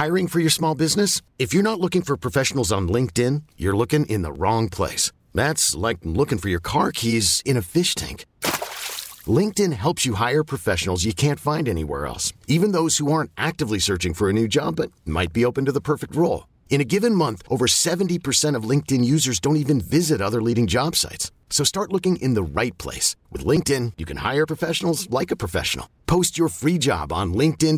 Hiring for your small business? If you're not looking for professionals on LinkedIn, you're looking in the wrong place. That's like looking for your car keys in a fish tank. LinkedIn helps you hire professionals you can't find anywhere else, even those who aren't actively searching for a new job but might be open to the perfect role. In a given month, over 70% of LinkedIn users don't even visit other leading job sites. So start looking in the right place. With LinkedIn, you can hire professionals like a professional. Post your free job on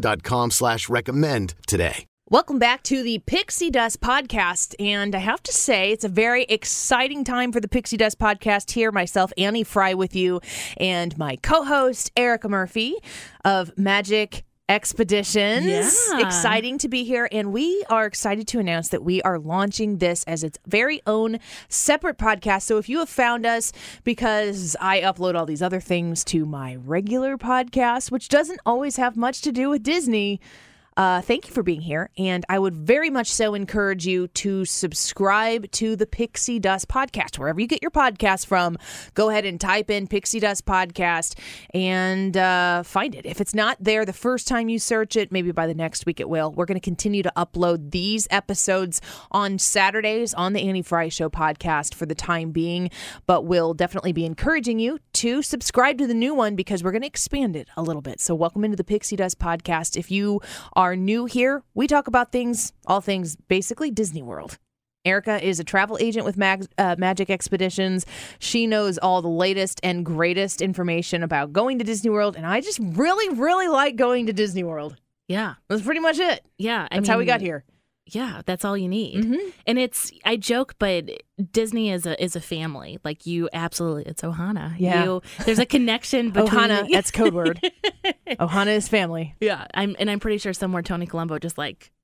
linkedin.com/recommend today. Welcome back to the Pixie Dust Podcast, and I have to say it's a very exciting time for the Pixie Dust Podcast here. Myself, Annie Fry, with you, and my co-host, Erica Murphy of Magic Expeditions. Yeah. Exciting to be here, and we are excited to announce that we are launching this as its very own separate podcast. So if you have found us because I upload all these other things to my regular podcast, which doesn't always have much to do with Disney, thank you for being here, and I would very much so encourage you to subscribe to the Pixie Dust Podcast. Wherever you get your podcast from, go ahead and type in Pixie Dust Podcast and find it. If it's not there the first time you search it, maybe by the next week it will. We're going to continue to upload these episodes on Saturdays on the Annie Fry Show podcast for the time being, but we'll definitely be encouraging you to subscribe to the new one because we're going to expand it a little bit. So welcome into the Pixie Dust Podcast. If you are new here, we talk about all things basically Disney World. Erica is a travel agent with Magic Expeditions. She knows all the latest and greatest information about going to Disney World, and I just really, really like going to Disney World. Yeah. That's pretty much it. Yeah. That's how we got here. Yeah, that's all you need. Mm-hmm. And I joke, but Disney is a family. Like you absolutely, it's Ohana. Yeah. There's a connection between Ohana, that's code word. Ohana is family. Yeah. I'm pretty sure somewhere Tony Colombo just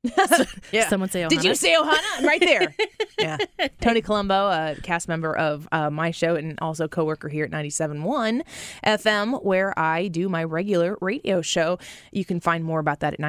yeah. Someone say Ohana. Did you say Ohana? I'm right there. Yeah. Tony Colombo, a cast member of my show and also coworker here at 97.1 FM, where I do my regular radio show. You can find more about that at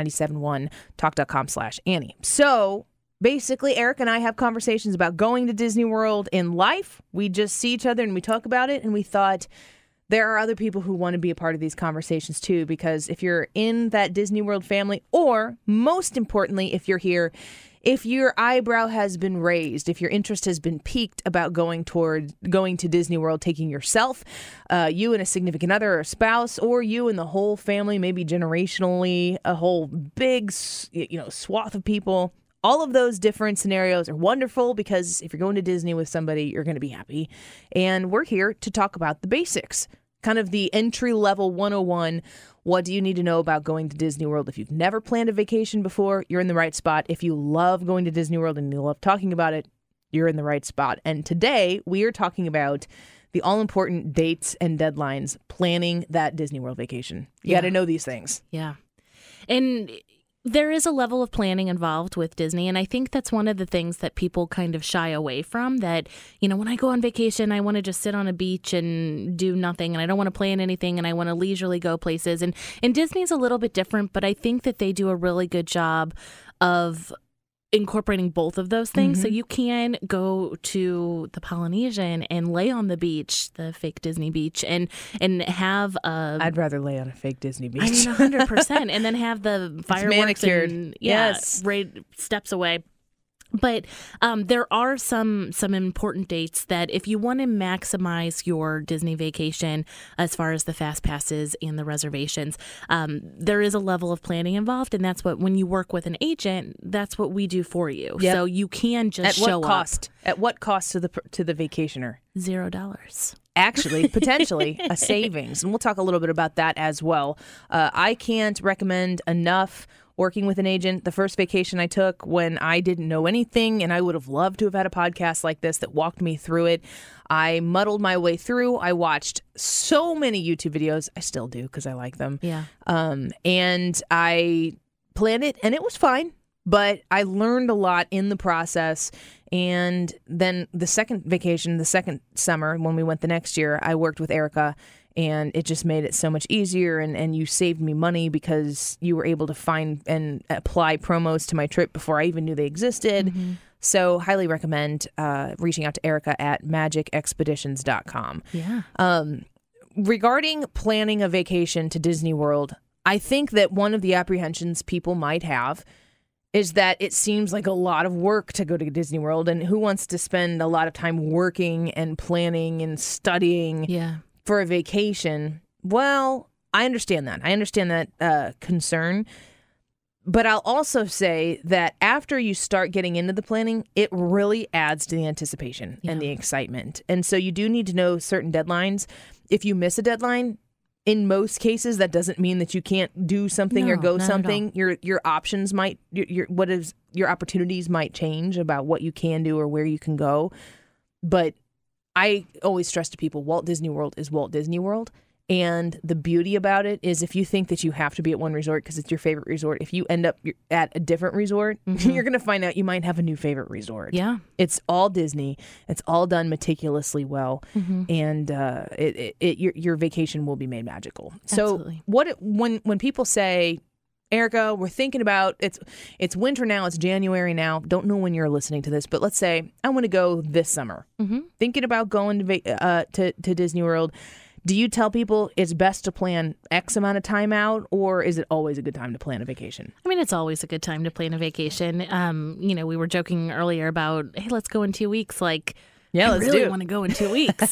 971talk.com/Annie. So basically, Eric and I have conversations about going to Disney World in life. We just see each other and we talk about it, and we thought there are other people who want to be a part of these conversations too, because if you're in that Disney World family, or most importantly, if you're here, if your eyebrow has been raised, if your interest has been piqued about going to Disney World, taking yourself, you and a significant other or a spouse, or you and the whole family, maybe generationally, a whole big, swath of people. All of those different scenarios are wonderful because if you're going to Disney with somebody, you're going to be happy. And we're here to talk about the basics, kind of the entry-level 101. What do you need to know about going to Disney World? If you've never planned a vacation before, you're in the right spot. If you love going to Disney World and you love talking about it, you're in the right spot. And today, we are talking about the all-important dates and deadlines planning that Disney World vacation. You got to know these things. Yeah. And there is a level of planning involved with Disney, and I think that's one of the things that people kind of shy away from, that, when I go on vacation, I want to just sit on a beach and do nothing, and I don't want to plan anything, and I want to leisurely go places. And Disney's a little bit different, but I think that they do a really good job of incorporating both of those things. Mm-hmm. So you can go to the Polynesian and lay on the beach, the fake Disney beach, and have a... I'd rather lay on a fake Disney beach. 100%. And then have the fireworks manicured. And, Yes. right steps away. But there are some important dates that if you want to maximize your Disney vacation as far as the fast passes and the reservations, there is a level of planning involved, and that's what, when you work with an agent, that's what we do for you. Yep. So you can just show up. At what cost? up. At what cost to the vacationer? $0. Actually, potentially a savings. And we'll talk a little bit about that as well. I can't recommend enough working with an agent. The first vacation I took when I didn't know anything, and I would have loved to have had a podcast like this that walked me through it. I muddled my way through. I watched so many YouTube videos. I still do because I like them. Yeah. And I planned it, and it was fine. But I learned a lot in the process. And then the second vacation, the second summer, when we went the next year, I worked with Erica, and it just made it so much easier. And you saved me money because you were able to find and apply promos to my trip before I even knew they existed. Mm-hmm. So highly recommend reaching out to Erica at magicexpeditions.com. Yeah. Regarding planning a vacation to Disney World, I think that one of the apprehensions people might have is that it seems like a lot of work to go to Disney World, and who wants to spend a lot of time working and planning and studying for a vacation? Well, I understand that. I understand that concern. But I'll also say that after you start getting into the planning, it really adds to the anticipation and the excitement. And so you do need to know certain deadlines. If you miss a deadline, in most cases, that doesn't mean that you can't do something or go something. Your options might, your opportunities might change about what you can do or where you can go. But I always stress to people, Walt Disney World is Walt Disney World. And the beauty about it is if you think that you have to be at one resort because it's your favorite resort, if you end up at a different resort, you're going to find out you might have a new favorite resort. Yeah. It's all Disney. It's all done meticulously well. And your vacation will be made magical. Absolutely. So when people say, Erica, we're thinking about, it's winter now, it's January now, don't know when you're listening to this, but let's say I want to go this summer. Thinking about going to Disney World. Do you tell people it's best to plan X amount of time out, or is it always a good time to plan a vacation? I mean, it's always a good time to plan a vacation. We were joking earlier about, hey, let's go in 2 weeks. Like, I really want to go in 2 weeks.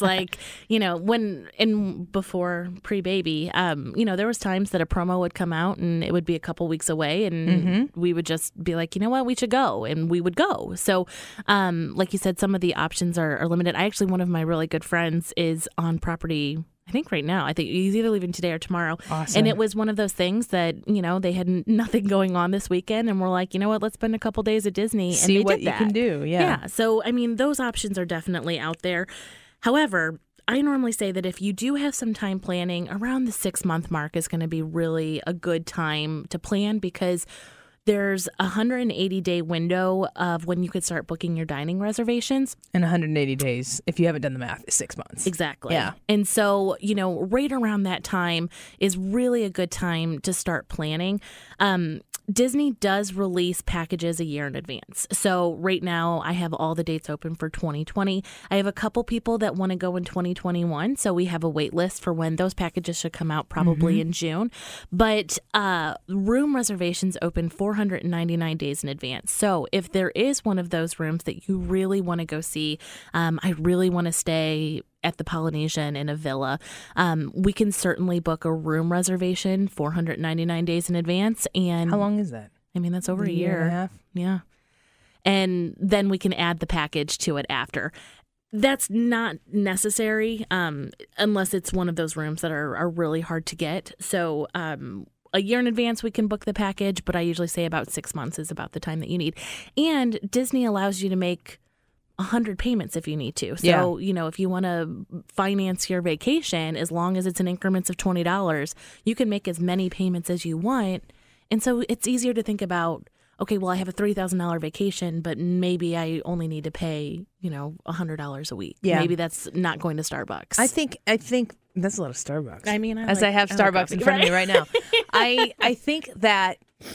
Before pre-baby, there was times that a promo would come out and it would be a couple weeks away, and we would just be like, you know what, we should go, and we would go. So, like you said, some of the options are limited. One of my really good friends is on property, I think right now. I think he's either leaving today or tomorrow. Awesome. And it was one of those things that, they had nothing going on this weekend, and we're like, you know what, let's spend a couple days at Disney. See and what you can do. Yeah. So, those options are definitely out there. However, I normally say that if you do have some time planning, around the 6-month mark is going to be really a good time to plan, because there's a 180-day window of when you could start booking your dining reservations. And 180 days, if you haven't done the math, is 6 months. Exactly. Yeah. And so, right around that time is really a good time to start planning. Disney does release packages a year in advance. So right now I have all the dates open for 2020. I have a couple people that want to go in 2021. So we have a wait list for when those packages should come out, probably in June. But room reservations open 499 days in advance. So if there is one of those rooms that you really want to go see, I really want to stay at the Polynesian in a villa, we can certainly book a room reservation 499 days in advance. And how long is that? That's over a year and a half. Yeah. And then we can add the package to it after. That's not necessary unless it's one of those rooms that are really hard to get. So a year in advance, we can book the package, but I usually say about 6 months is about the time that you need. And Disney allows you to make 100 payments if you need to. So, if you want to finance your vacation, as long as it's in increments of $20, you can make as many payments as you want. And so it's easier to think about, okay, well, I have a $3,000 vacation, but maybe I only need to pay, $100 a week. Yeah. Maybe that's not going to Starbucks. I think that's a lot of Starbucks. I have Starbucks in front of me right now. I think that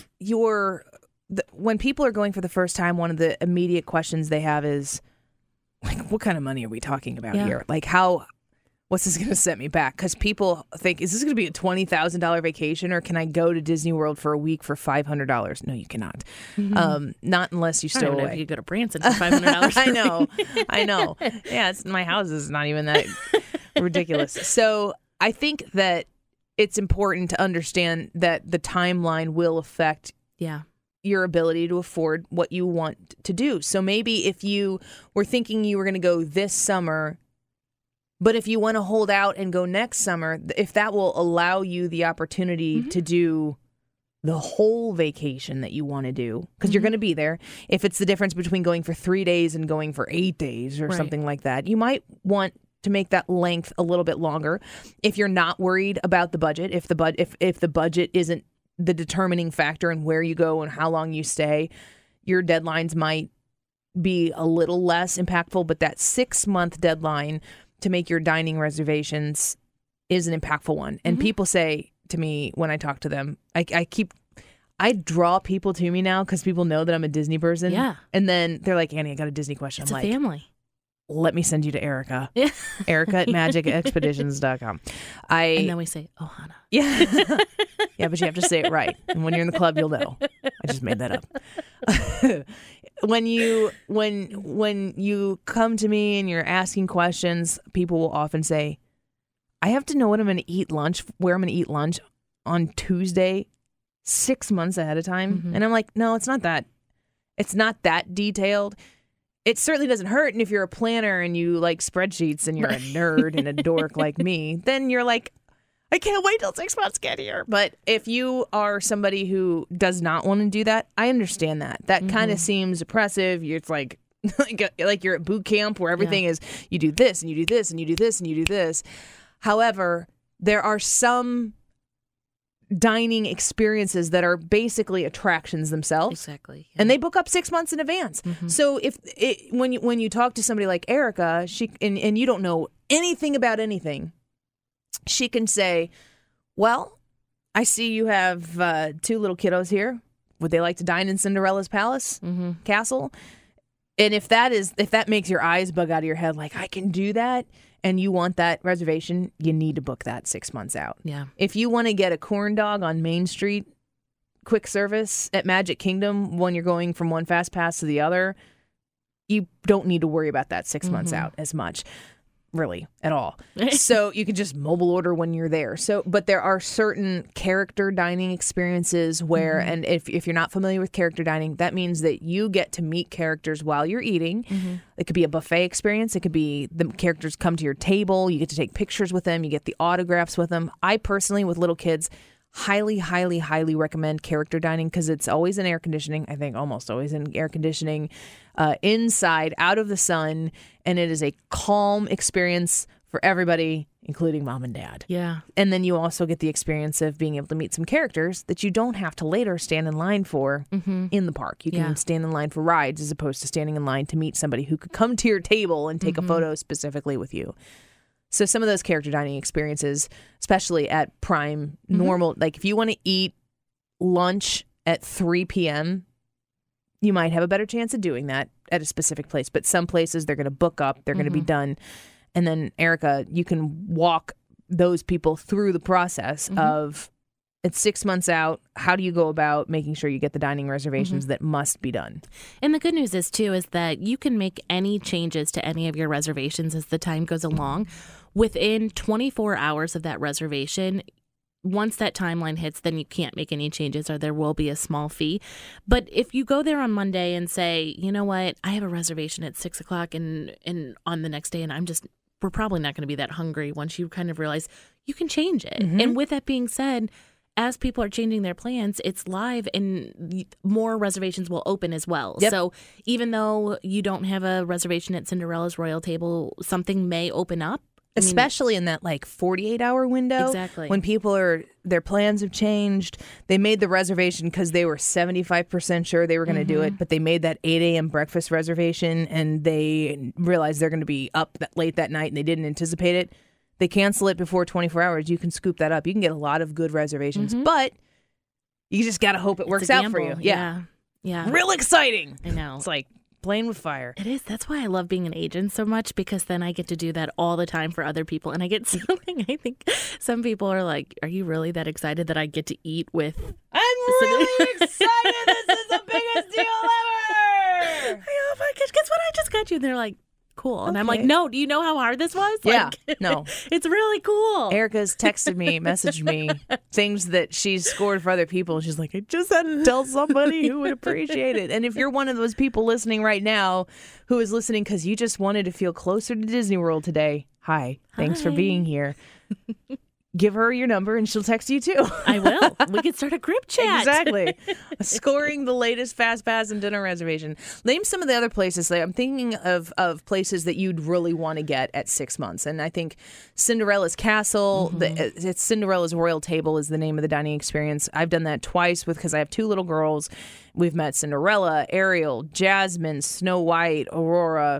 when people are going for the first time, one of the immediate questions they have is, like, what kind of money are we talking about here? Like, what's this going to set me back? Because people think, is this going to be a $20,000 vacation, or can I go to Disney World for a week for $500? No, you cannot. Not unless you stow away. If you go to Branson for $500. I know. Yeah, my house is not even that ridiculous. So I think that it's important to understand that the timeline will affect your ability to afford what you want to do. So maybe if you were thinking you were going to go this summer, but if you want to hold out and go next summer, if that will allow you the opportunity to do the whole vacation that you want to do, because you're going to be there. If it's the difference between going for 3 days and going for 8 days or something like that, you might want to make that length a little bit longer. If you're not worried about the budget, if the budget isn't the determining factor in where you go and how long you stay, your deadlines might be a little less impactful. But that 6-month deadline to make your dining reservations is an impactful one. And people say to me when I talk to them, I draw people to me now because people know that I'm a Disney person. Yeah. And then they're like, Annie, I got a Disney question. It's I'm a like, family. let me send you to Erica. Erica at magicexpeditions.com. And then we say, Ohana. Yeah. Yeah, but you have to say it right. And when you're in the club, you'll know. I just made that up. When you come to me and you're asking questions, people will often say, I have to know what I'm going to eat lunch, where I'm going to eat lunch on Tuesday 6 months ahead of time. Mm-hmm. And I'm like, no, it's not that. It's not that detailed. It certainly doesn't hurt. And if you're a planner and you like spreadsheets and you're a nerd and a dork like me, then you're like, I can't wait till 6 months to get here. But if you are somebody who does not want to do that, I understand that. That kind of seems oppressive. It's like you're at boot camp where everything is you do this and you do this and you do this and you do this. However, there are some dining experiences that are basically attractions themselves. Exactly. Yeah. And they book up 6 months in advance. Mm-hmm. So when you talk to somebody like Erica, and you don't know anything about anything, she can say, well, I see you have 2 little kiddos here. Would they like to dine in Cinderella's palace castle? And if that makes your eyes bug out of your head, like I can do that, and you want that reservation, you need to book that 6 months out. Yeah. If you want to get a corn dog on Main Street, quick service at Magic Kingdom when you're going from one fast pass to the other, you don't need to worry about that 6 months out as much. Really, at all. So you can just mobile order when you're there. But there are certain character dining experiences where, and if you're not familiar with character dining, that means that you get to meet characters while you're eating. It could be a buffet experience. It could be the characters come to your table. You get to take pictures with them. You get the autographs with them. I personally, with little kids, highly, highly, highly recommend character dining because it's always in air conditioning. I think almost always in air conditioning, inside, out of the sun, and it is a calm experience for everybody, including mom and dad. Yeah. And then you also get the experience of being able to meet some characters that you don't have to later stand in line for in the park. You can stand in line for rides as opposed to standing in line to meet somebody who could come to your table and take a photo specifically with you. So some of those character dining experiences, especially at prime normal, like if you want to eat lunch at 3 p.m., you might have a better chance of doing that at a specific place. But some places they're going to book up, they're going to be done. And then, Erica, you can walk those people through the process of it's 6 months out. How do you go about making sure you get the dining reservations that must be done? And the good news is, too, is that you can make any changes to any of your reservations as the time goes along. Within 24 hours of that reservation, once that timeline hits, then you can't make any changes or there will be a small fee. But if you go there on Monday and say, you know what, I have a reservation at 6 o'clock and on the next day and we're probably not going to be that hungry, once you kind of realize you can change it. And with that being said, as people are changing their plans, it's live and more reservations will open as well. Yep. So even though you don't have a reservation at Cinderella's Royal Table, something may open up. Especially in that 48-hour window. Exactly. When their plans have changed. They made the reservation because they were 75% sure they were going to do it, but they made that 8 a.m. breakfast reservation and they realized they're going to be up late that night and they didn't anticipate it. They cancel it before 24 hours. You can scoop that up. You can get a lot of good reservations, but you just got to hope it works out for you. Yeah. Real exciting. I know. It's like playing with fire. It is. That's why I love being an agent so much, because then I get to do that all the time for other people. And I get something, I think some people are like, are you really that excited that I get to eat with? I'm really excited. This is the biggest deal ever. Oh my gosh, guess what I just got you? And they're like, cool. And I'm like, no, do you know how hard this was? Yeah, no. It's really cool. Erica's texted me, messaged me things that she's scored for other people. She's like, I just had to tell somebody who would appreciate it. And if you're one of those people listening right now who is listening because you just wanted to feel closer to Disney World today, hi. Thanks for being here. Give her your number and she'll text you too. I will. We can start a group chat. Exactly. Scoring the latest Fast Pass and dinner reservation. Name some of the other places. I'm thinking of places that you'd really want to get at 6 months. And I think Cinderella's Castle, it's Cinderella's Royal Table is the name of the dining experience. I've done that twice because I have 2 little girls. We've met Cinderella, Ariel, Jasmine, Snow White, Aurora.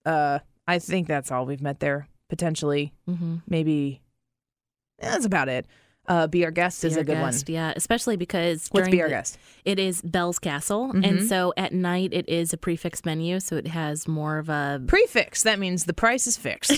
I think that's all we've met there, potentially. Maybe... that's about it. Be Our Guest is Be a Our good Guest, one. Yeah, especially because What's during Be Our Guest? It is Belle's Castle, and so at night it is a prefix menu, so it has more of a Prefix. That means the price is fixed.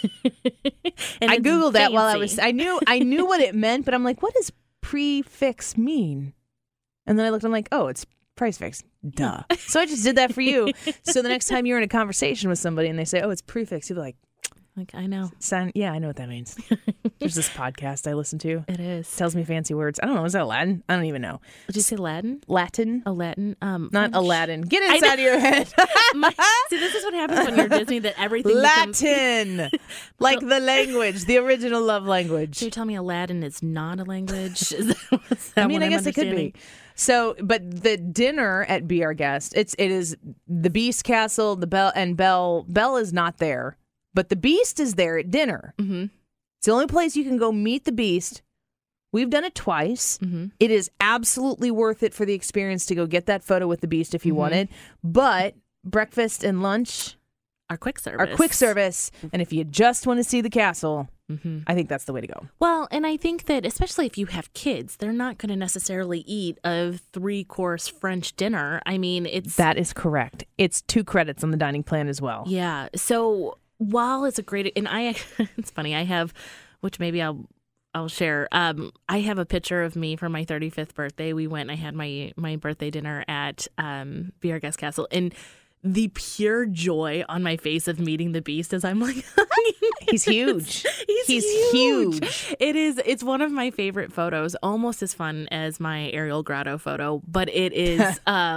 and I it's googled that while I was. fancy. I knew what it meant, but I'm like, what does prefix mean? And then I looked. I'm like, oh, it's price fix. Duh. So I just did that for you. So the next time you're in a conversation with somebody and they say, oh, it's prefix, you'll be like, Like, I know. yeah, I know what that means. There's this podcast I listen to. It is. Tells me fancy words. I don't know. Is that Latin? I don't even know. Did you say Latin? Latin? A Latin? Not French? Aladdin. Get inside of your head. See, this is what happens when you're Disney, that everything becomes... Latin. Like the language, the original love language. So you're telling me Aladdin is not a language? I mean, I guess it could be. So, but the dinner at Be Our Guest, it is the Beast Castle, the Belle, and Belle is not there, but the Beast is there at dinner. Mm-hmm. It's the only place you can go meet the Beast. We've done it twice. Mm-hmm. It is absolutely worth it for the experience to go get that photo with the Beast if you want it. But breakfast and lunch Our quick service. And if you just want to see the castle, Mm-hmm. I think that's the way to go. Well, and I think that especially if you have kids, they're not going to necessarily eat a 3-course French dinner. I mean, That is correct. It's 2 credits on the dining plan as well. Yeah. So while it's a great, and it's funny, I have, which maybe I'll share. I have a picture of me from my 35th birthday. We went and I had my birthday dinner at Be Our Guest Castle, and the pure joy on my face of meeting the Beast as I'm like, he's huge. He's huge. It's one of my favorite photos, almost as fun as my Ariel Grotto photo, but it is.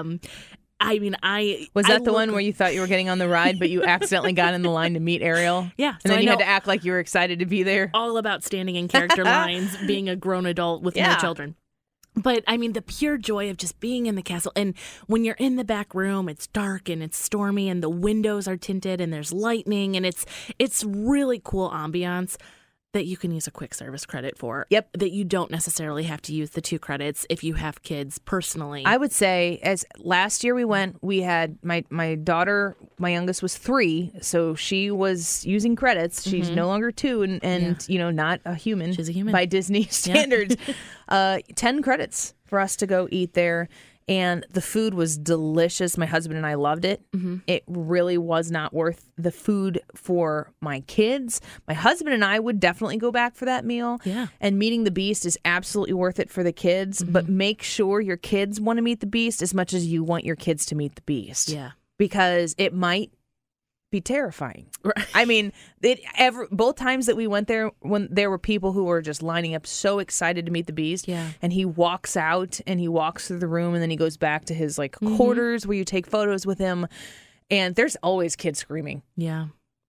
I mean, Was that the one where you thought you were getting on the ride, but you accidentally got in the line to meet Ariel? Yeah. And then you had to act like you were excited to be there? All about standing in character lines, being a grown adult with no children. But I mean, the pure joy of just being in the castle. And when you're in the back room, it's dark and it's stormy and the windows are tinted and there's lightning and it's really cool ambiance that you can use a quick service credit for. Yep. That you don't necessarily have to use the 2 credits if you have kids personally. I would say, as last year we went, we had my daughter, my youngest was 3, so she was using credits. She's no longer 2 and you know, not a human. She's a human. By Disney standards. 10 credits for us to go eat there. And the food was delicious. My husband and I loved it. Mm-hmm. It really was not worth the food for my kids. My husband and I would definitely go back for that meal. Yeah. And meeting the Beast is absolutely worth it for the kids. Mm-hmm. But make sure your kids want to meet the Beast as much as you want your kids to meet the Beast. Yeah. Because it might be terrifying. Right. I mean, both times that we went there, when there were people who were just lining up so excited to meet the Beast. Yeah. And he walks out and he walks through the room and then he goes back to his quarters where you take photos with him. And there's always kids screaming. Yeah.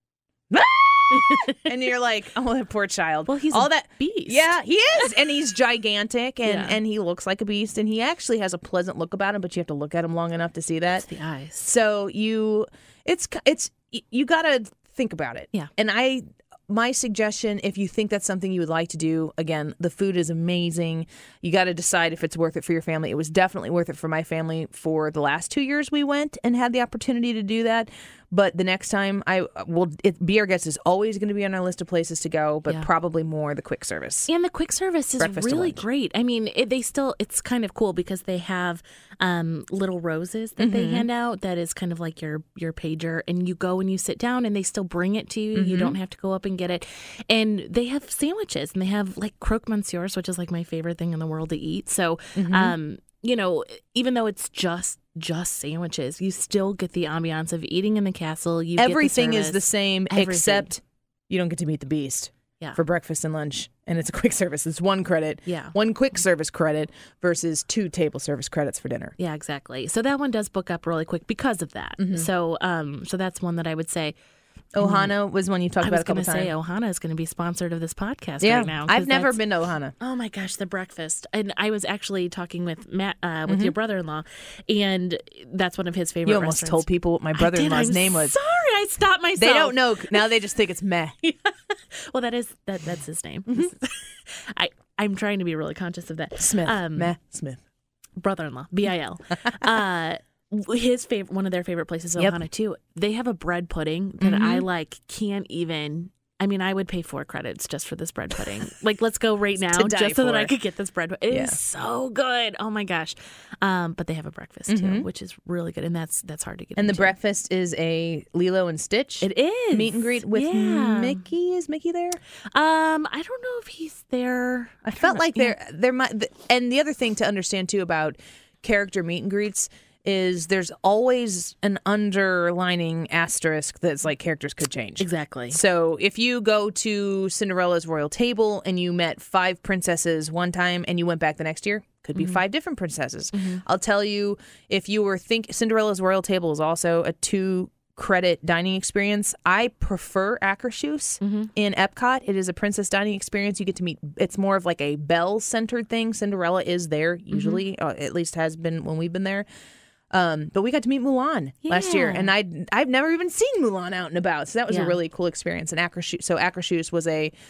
And you're like, oh, that poor child. Well, he's all a that beast. Yeah, he is. And he's gigantic and, Yeah. and he looks like a beast. And he actually has a pleasant look about him, but you have to look at him long enough to see that. It's the eyes. So you got to think about it. Yeah. And my suggestion, if you think that's something you would like to do, again, the food is amazing. You got to decide if it's worth it for your family. It was definitely worth it for my family for the last 2 years we went and had the opportunity to do that. But the next time Be Our Guest is always going to be on our list of places to go, but probably more the quick service. And the quick service is Breakfast to really lunch. great. I mean, it's kind of cool because they have little roses that they hand out that is kind of like your pager, and you go and you sit down and they still bring it to you. You don't have to go up and get it. And they have sandwiches and they have like croque monsieurs, which is like my favorite thing in the world to eat. So, you know, even though it's just sandwiches, you still get the ambiance of eating in the castle. Everything get the is the same, Everything. except you don't get to meet the Beast for breakfast and lunch. And it's a quick service. It's 1 credit. Yeah. 1 quick service credit versus 2 table service credits for dinner. Yeah, exactly. So that one does book up really quick because of that. So that's one that I would say. Ohana was one you talked about a couple times. I was going to say Ohana is going to be sponsored of this podcast Yeah, right now. 'cause I've never been to Ohana. Oh my gosh, the breakfast. And I was actually talking with Matt, with your brother-in-law, and that's one of his favorite You almost restaurants. told people what my brother-in-law's name was. Sorry, I stopped myself. They don't know. Now they just think it's meh. Well, that's his name. I'm trying to be really conscious of that. Smith. Meh Smith. Brother-in-law, BIL. One of their favorite places is Ohana too. They have a bread pudding that I can't even I mean, I would pay 4 credits just for this bread pudding. Like, let's go right now, To die just so that for. I could get this bread. It is so good. Oh my gosh! But they have a breakfast too, which is really good, and that's hard to get. And the into. breakfast is a Lilo and Stitch. It is meet and greet with Mickey. Is Mickey there? I don't know if he's there. I felt like there might. And the other thing to understand too about character meet and greets is there's always an underlining asterisk that's like characters could change. Exactly. So if you go to Cinderella's royal table and you met 5 princesses one time and you went back the next year, could be 5 different princesses. I'll tell you, if you were Cinderella's royal table is also a 2-credit dining experience. I prefer Akershus in Epcot. It is a princess dining experience. You get to meet. It's more of like a Belle-centered thing. Cinderella is there usually, at least has been when we've been there. But we got to meet Mulan last year, and I've never even seen Mulan out and about, so that was a really cool experience. And Akershus was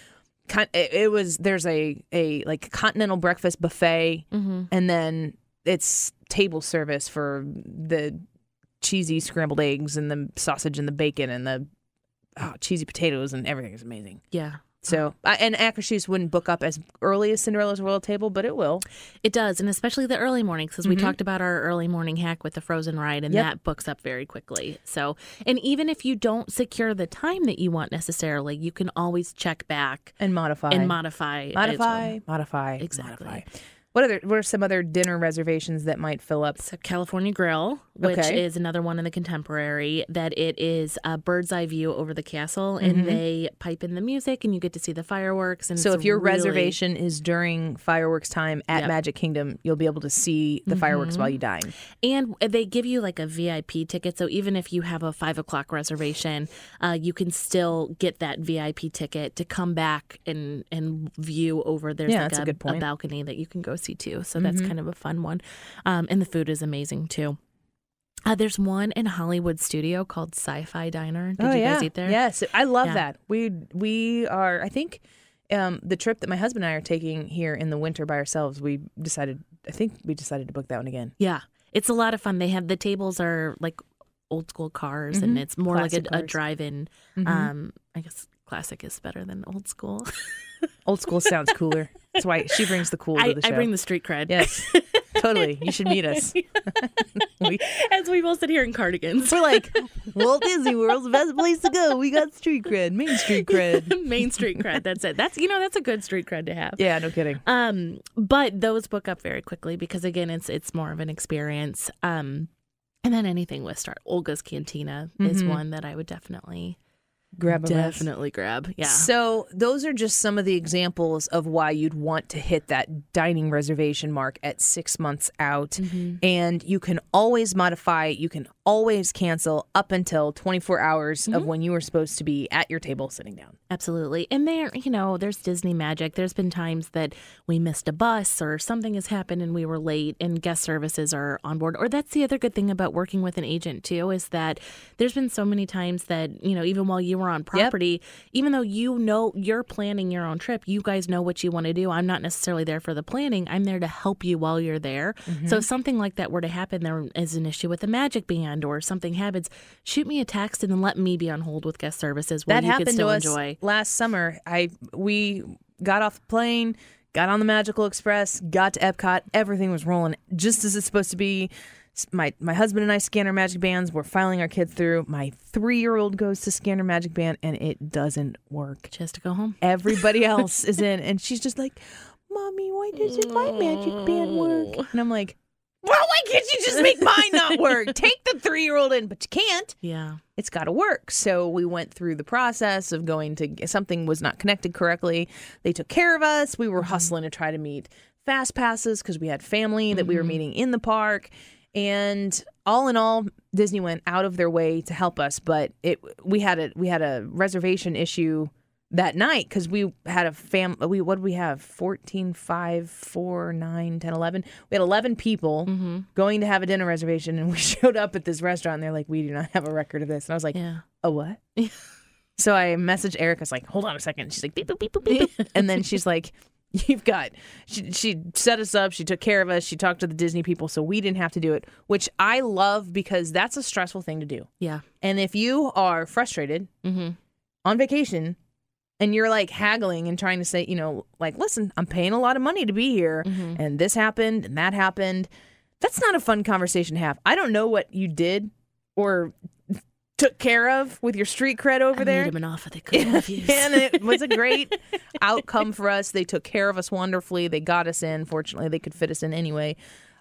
there's a like continental breakfast buffet, and then it's table service for the cheesy scrambled eggs and the sausage and the bacon and the cheesy potatoes, and everything is amazing. Yeah. So, and Akershus wouldn't book up as early as Cinderella's royal table, but it will. It does, and especially the early mornings, because we talked about our early morning hack with the Frozen ride, and that books up very quickly. So, and even if you don't secure the time that you want necessarily, you can always check back and modify. Modify. Exactly. Modify. What are some other dinner reservations that might fill up? So California Grill, which is another one in the Contemporary, that it is a bird's eye view over the castle, and they pipe in the music, and you get to see the fireworks. And so if your reservation is during fireworks time at Magic Kingdom, you'll be able to see the fireworks while you dine. And they give you like a VIP ticket, so even if you have a 5 o'clock reservation, you can still get that VIP ticket to come back and view over. There's like a balcony that you can go see too, so that's kind of a fun one, and the food is amazing too. There's one in Hollywood Studio called Sci-Fi Diner. Did you guys eat there? Yes, I love that. We are, I think, the trip that my husband and I are taking here in the winter by ourselves, I think we decided to book that one again. Yeah, it's a lot of fun. They have, the tables are like old school cars, and it's more classic like a drive-in. I guess classic is better than old school. Old school sounds cooler. That's why she brings the cool to the show. I bring the street cred. Yes, totally. You should meet us. As we both sit here in cardigans. We're like, Walt Disney World's the best place to go. We got street cred, Main Street cred. Main Street cred. That's it. That's a good street cred to have. Yeah, no kidding. But those book up very quickly because again, it's more of an experience. And then anything with Olga's Cantina is one that I would definitely grab. Yeah. So those are just some of the examples of why you'd want to hit that dining reservation mark at 6 months out. And you can always modify, you can always cancel up until 24 hours of when you were supposed to be at your table sitting down. Absolutely. And there's Disney magic. There's been times that we missed a bus or something has happened and we were late and guest services are on board. Or that's the other good thing about working with an agent too, is that there's been so many times that, even while you were on property, even though you're planning your own trip, you guys know what you want to do. I'm not necessarily there for the planning. I'm there to help you while you're there. So if something like that were to happen, there is an issue with the magic band or something happens, shoot me a text and then let me be on hold with guest services while you can still enjoy. Last summer, we got off the plane, got on the Magical Express, got to Epcot. Everything was rolling just as it's supposed to be. My husband and I scan our magic bands. We're filing our kids through. My 3-year-old goes to scan her magic band, and it doesn't work. She has to go home. Everybody else is in, and she's just like, Mommy, why doesn't my magic band work? And I'm like, well, why can't you just make mine not work? Take the 3-year-old in, but you can't. Yeah. It's got to work. So we went through the process of going to, something was not connected correctly. They took care of us. We were hustling to try to meet fast passes because we had family that we were meeting in the park. And all in all, Disney went out of their way to help us. But we had a reservation issue that night because we had a family. What did we have? 14, 5, 4, 9, 10, 11. We had 11 people going to have a dinner reservation, and we showed up at this restaurant, and they're like, we do not have a record of this. And I was like, oh, what? So I messaged Erica. I was like, hold on a second. She's like, beep, boop, beep, boop, beep, boop. And then she's like, she set us up. She took care of us. She talked to the Disney people, so we didn't have to do it, which I love because that's a stressful thing to do. Yeah. And if you are frustrated on vacation, and you're like haggling and trying to say, like, listen, I'm paying a lot of money to be here, and this happened and that happened. That's not a fun conversation to have. I don't know what you did or took care of with your street cred over there. I made them an offer they couldn't refuse. And it was a great outcome for us. They took care of us wonderfully. They got us in. Fortunately, they could fit us in anyway.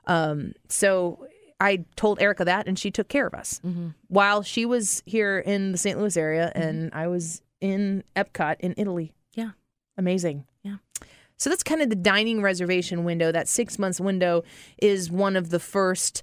So I told Erica that, and she took care of us while she was here in the St. Louis area, and I was in Epcot in Italy. Yeah. Amazing. Yeah. So that's kind of the dining reservation window. That 6 months window is one of the first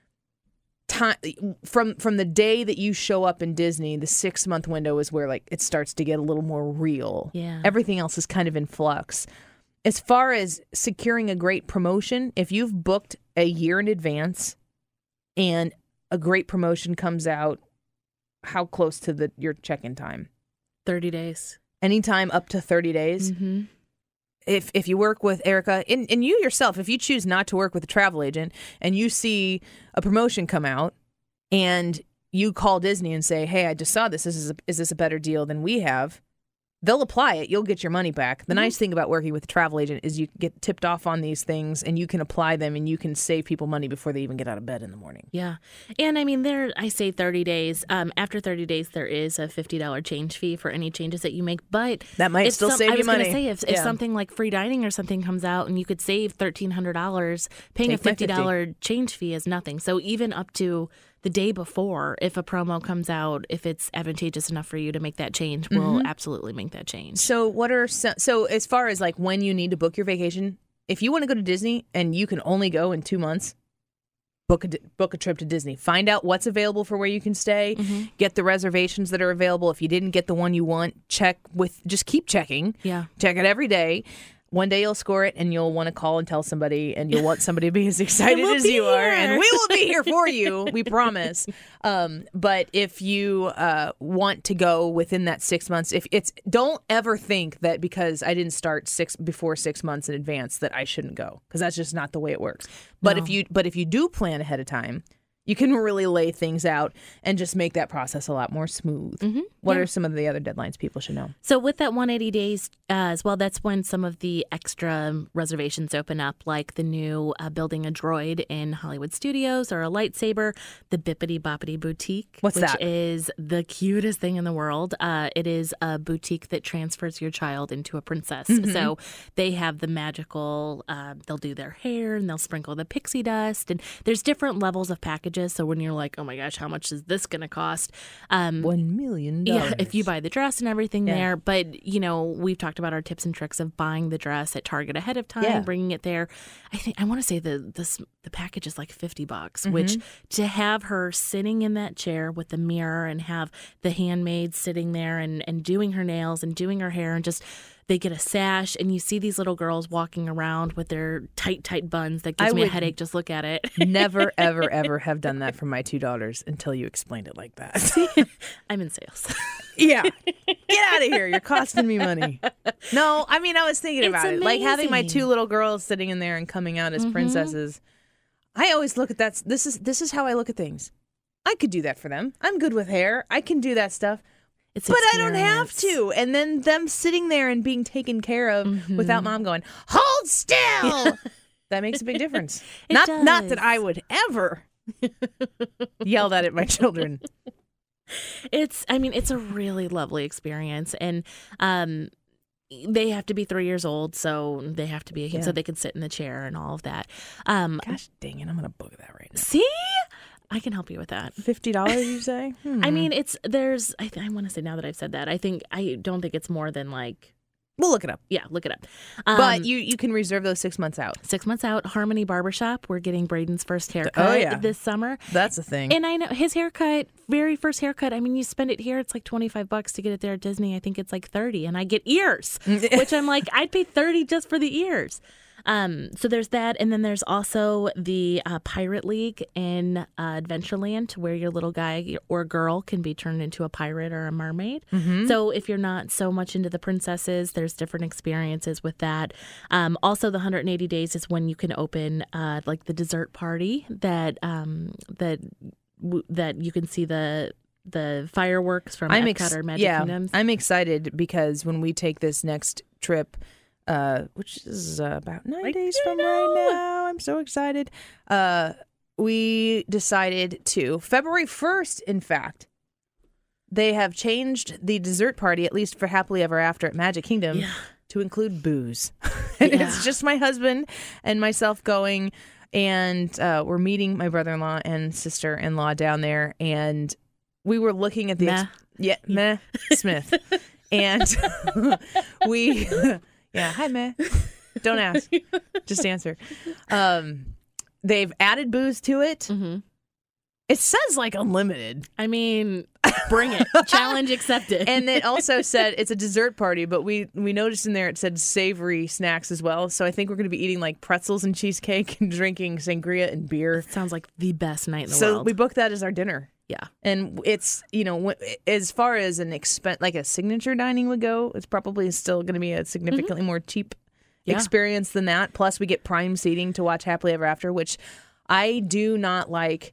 time from the day that you show up in Disney. The 6 month window is where like it starts to get a little more real. Yeah. Everything else is kind of in flux. As far as securing a great promotion, if you've booked a year in advance and a great promotion comes out, how close to your check-in time? 30 days. Anytime up to 30 days. Mm-hmm. If you work with Erica, and you yourself, if you choose not to work with a travel agent and you see a promotion come out and you call Disney and say, hey, I just saw this. Is this a better deal than we have? They'll apply it. You'll get your money back. The nice thing about working with a travel agent is you get tipped off on these things and you can apply them and you can save people money before they even get out of bed in the morning. Yeah. And I mean, I say 30 days. After 30 days, there is a $50 change fee for any changes that you make. But that might still save you money. I was going to say, if something like free dining or something comes out and you could save $1,300, paying a $50 change fee is nothing. So even up to the day before, if a promo comes out, if it's advantageous enough for you to make that change, we'll absolutely make that change. So so as far as like when you need to book your vacation, if you want to go to Disney and you can only go in 2 months, book a trip to Disney. Find out what's available for where you can stay. Get the reservations that are available. If you didn't get the one you want, just keep checking. Yeah. Check it every day. One day you'll score it and you'll want to call and tell somebody and you'll want somebody to be as excited as you are. And we will be here for you. We promise. But if you want to go within that 6 months, don't ever think that because I didn't start before 6 months in advance that I shouldn't go, because that's just not the way it works. But if you do plan ahead of time, you can really lay things out and just make that process a lot more smooth. What are some of the other deadlines people should know? So with that 180 days as well, that's when some of the extra reservations open up, like the new Building a Droid in Hollywood Studios, or a lightsaber, the Bippity Boppity Boutique. What's that? Which is the cutest thing in the world. It is a boutique that transfers your child into a princess. So they have the magical, they'll do their hair and they'll sprinkle the pixie dust. And there's different levels of packages. So when you're like, oh my gosh, how much is this going to cost? $1 million. Yeah, if you buy the dress and everything there. But, we've talked about our tips and tricks of buying the dress at Target ahead of time, bringing it there. I want to say the package is like $50, which to have her sitting in that chair with the mirror and have the handmaid sitting there and doing her nails and doing her hair, and just they get a sash, and you see these little girls walking around with their tight buns. That gives me a headache. Just look at it. Never, ever, ever have done that for my 2 daughters until you explained it like that. I'm in sales. Yeah. Get out of here. You're costing me money. No, I mean, I was thinking about it. Like having my 2 little girls sitting in there and coming out as princesses. I always look at that. This is how I look at things. I could do that for them. I'm good with hair. I can do that stuff. But I don't have to. And then them sitting there and being taken care of without mom going, hold still. That makes a big difference. Not that I would ever yell that at my children. It's a really lovely experience. And they have to be 3 years old, so they have to be so they can sit in the chair and all of that. Gosh dang it, I'm gonna book that right now. See? I can help you with that. $50, you say? I mean, I want to say, now that I've said that, I don't think it's more than like. We'll look it up. Yeah, look it up. But you can reserve those 6 months out. 6 months out. Harmony Barbershop. We're getting Braden's first haircut this summer. That's a thing. And I know his haircut, very first haircut. I mean, you spend it here, it's like $25 to get it there at Disney. I think it's like $30, and I get ears, which I'm like, I'd pay $30 just for the ears. So there's that, and then there's also the Pirate League in Adventureland, where your little guy or girl can be turned into a pirate or a mermaid. So if you're not so much into the princesses, there's different experiences with that. Also, the 180 days is when you can open like the dessert party that you can see the the fireworks from Epcot or Magic Kingdoms. I'm excited because when we take this next trip, which is about 9 days from right now, I'm so excited. We decided to February 1st, in fact. They have changed the dessert party, at least for Happily Ever After at Magic Kingdom, to include booze. And it's just my husband and myself going, and we're meeting my brother-in-law and sister-in-law down there, and we were looking at the... Meh Smith. And hi, Meh. Don't ask. Just answer. They've added booze to it. Mm-hmm. It says like unlimited. I mean, bring it. Challenge accepted. And it also said it's a dessert party, but we noticed in there it said savory snacks as well. So I think we're going to be eating like pretzels and cheesecake and drinking sangria and beer. It sounds like the best night in the world. So we booked that as our dinner. Yeah. And it's, as far as an expense, like a signature dining would go, it's probably still going to be a significantly more cheap experience than that. Plus we get prime seating to watch Happily Ever After, which I do not like.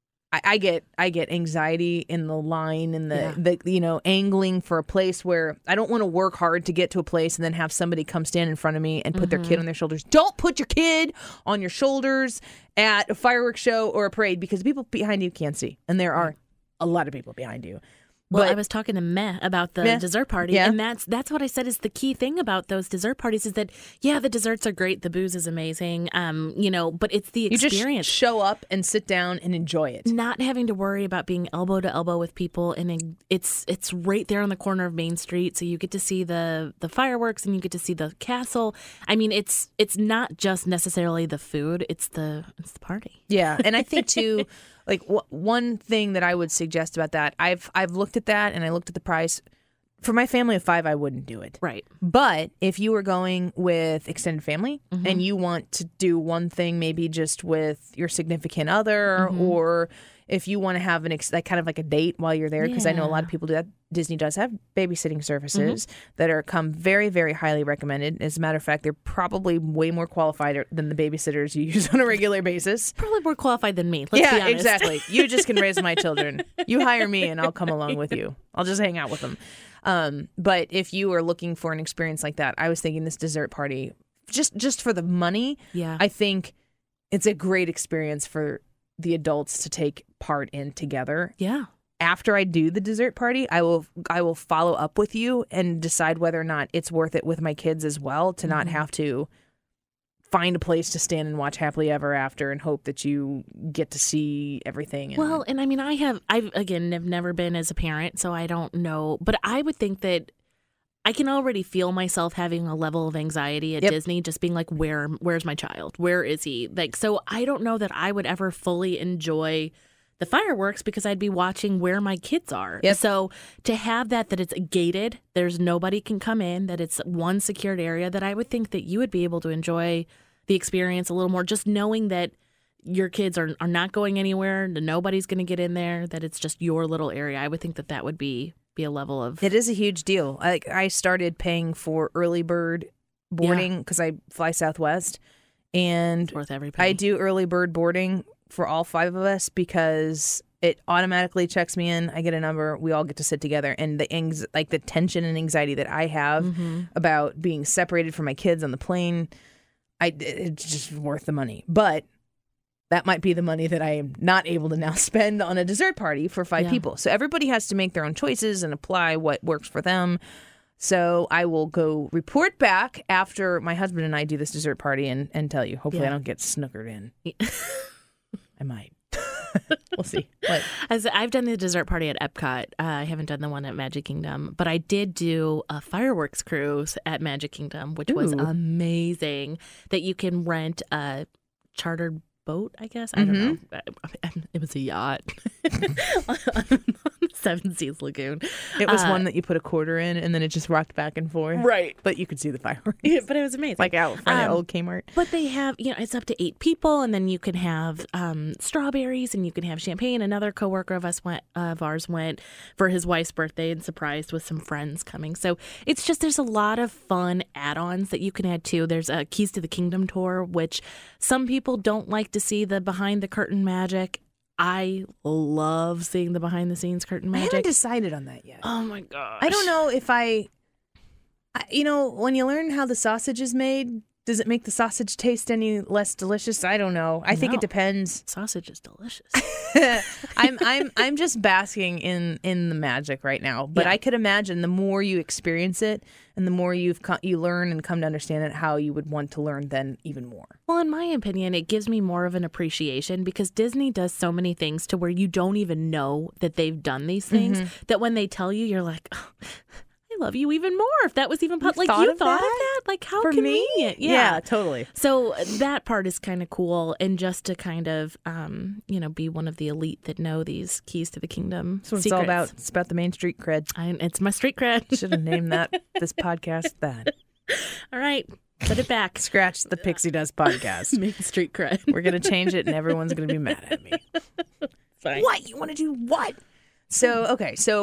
I get anxiety in the line and the angling for a place where I don't want to work hard to get to a place and then have somebody come stand in front of me and put their kid on their shoulders. Don't put your kid on your shoulders at a fireworks show or a parade because the people behind you can't see. And there are a lot of people behind you. Well, I was talking to Meh about the dessert party, and that's what I said is the key thing about those dessert parties is that, the desserts are great, the booze is amazing, but it's the experience. You just show up and sit down and enjoy it. Not having to worry about being elbow to elbow with people, and it's right there on the corner of Main Street, so you get to see the fireworks and you get to see the castle. I mean, it's not just necessarily the food, it's the party. Yeah, and I think too. Like one thing that I would suggest about that, I've looked at that and I looked at the price. For my family of 5, I wouldn't do it. Right. But if you were going with extended family and you want to do one thing, maybe just with your significant other, or if you want to have kind of like a date while you're there, because I know a lot of people do that. Disney does have babysitting services that are very, very highly recommended. As a matter of fact, they're probably way more qualified than the babysitters you use on a regular basis. Probably more qualified than me. Let's be honest. Exactly. You just can raise my children. You hire me and I'll come along with you. I'll just hang out with them. But if you are looking for an experience like that, I was thinking this dessert party, just for the money, I think it's a great experience for the adults to take part in together. Yeah. After I do the dessert party, I will follow up with you and decide whether or not it's worth it with my kids as well to not have to find a place to stand and watch Happily Ever After and hope that you get to see everything. Well, and I mean, I've never been as a parent, so I don't know. But I would think that I can already feel myself having a level of anxiety at Disney, just being like, where's my child? Where is he? Like, so I don't know that I would ever fully enjoy the fireworks because I'd be watching where my kids are. Yep. So to have that it's gated, there's nobody can come in, that it's one secured area, that I would think that you would be able to enjoy the experience a little more, just knowing that your kids are not going anywhere, that nobody's going to get in there, that it's just your little area. I would think that would be a level of... It is a huge deal. I started paying for early bird boarding because I fly Southwest, and it's worth every penny. I do early bird boarding for all 5 of us because it automatically checks me in. I get a number. We all get to sit together. And the tension and anxiety that I have about being separated from my kids on the plane, it's just worth the money. But that might be the money that I am not able to now spend on a dessert party for 5 people. So everybody has to make their own choices and apply what works for them. So I will go report back after my husband and I do this dessert party and tell you. Hopefully I don't get snookered in. I might. We'll see. What? As I've done the dessert party at Epcot. I haven't done the one at Magic Kingdom, but I did do a fireworks cruise at Magic Kingdom, which was amazing. That you can rent a chartered boat, I guess. I don't know. It was a yacht on the Seven Seas Lagoon. It was one that you put a quarter in and then it just rocked back and forth. Right. But you could see the fireworks. Yeah, but it was amazing. Like out front of old Kmart. But they have, it's up to 8 people, and then you can have strawberries and you can have champagne. Another coworker of ours went for his wife's birthday and surprised with some friends coming. So it's just, there's a lot of fun add-ons that you can add too. There's a Keys to the Kingdom tour, which some people don't like to see the behind the curtain magic. I love seeing the behind the scenes curtain I magic. haven't decided on that yet. Oh my gosh. I don't know if when you learn how the sausage is made, does it make the sausage taste any less delicious? I don't know. I think it depends. Sausage is delicious. I'm just basking in the magic right now. But I could imagine the more you experience it and the more you learn and come to understand it, how you would want to learn then even more. Well, in my opinion, it gives me more of an appreciation because Disney does so many things to where you don't even know that they've done these things, that when they tell you, you're like, oh, I love you even more. If that was even like you thought of that? Like how For convenient. me? Yeah, totally. So that part is kind of cool, and just to kind of be one of the elite that know these keys to the kingdom. That's what it's all about. It's about the Main Street cred. It's my street cred. Should have named this podcast that. All right, put it back. Scratch the Pixie Dust podcast. Main Street cred. We're gonna change it, and everyone's gonna be mad at me. Fine. What? You want to do what? So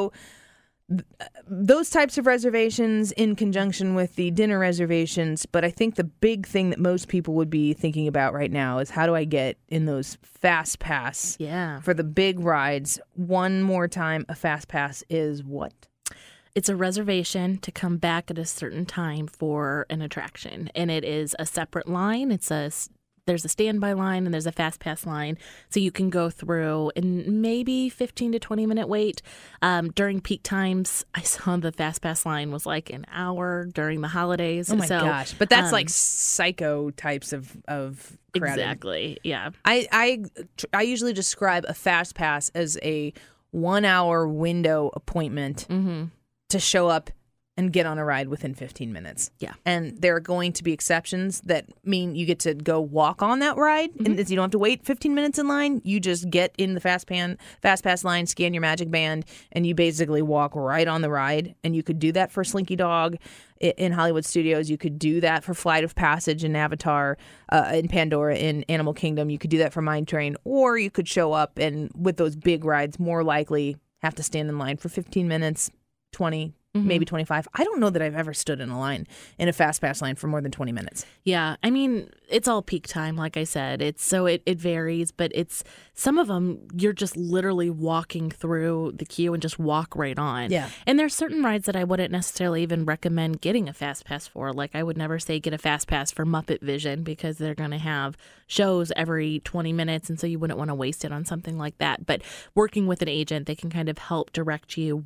those types of reservations in conjunction with the dinner reservations, but I think the big thing that most people would be thinking about right now is how do I get in those fast pass for the big rides. One more time, a fast pass is what? It's a reservation to come back at a certain time for an attraction, and it is a separate line. There's a standby line and there's a fast pass line. So you can go through in maybe 15 to 20 minute wait. During peak times, I saw the fast pass line was like an hour during the holidays. Oh my gosh. But that's like psycho types of crowded. Exactly. Yeah. I usually describe a fast pass as a 1 hour window appointment to show up and get on a ride within 15 minutes. Yeah. And there are going to be exceptions that mean you get to go walk on that ride, and you don't have to wait 15 minutes in line. You just get in the fast pass line, scan your magic band, and you basically walk right on the ride. And you could do that for Slinky Dog in Hollywood Studios. You could do that for Flight of Passage in Avatar, in Pandora, in Animal Kingdom. You could do that for Mine Train, or you could show up and with those big rides, more likely have to stand in line for 15 minutes, 20 maybe 25. I don't know that I've ever stood in a fast pass line for more than 20 minutes. Yeah. I mean, it's all peak time, like I said. It varies, but it's some of them you're just literally walking through the queue and just walk right on. Yeah. And there's certain rides that I wouldn't necessarily even recommend getting a fast pass for. Like I would never say get a fast pass for Muppet Vision because they're going to have shows every 20 minutes. And so you wouldn't want to waste it on something like that. But working with an agent, they can kind of help direct you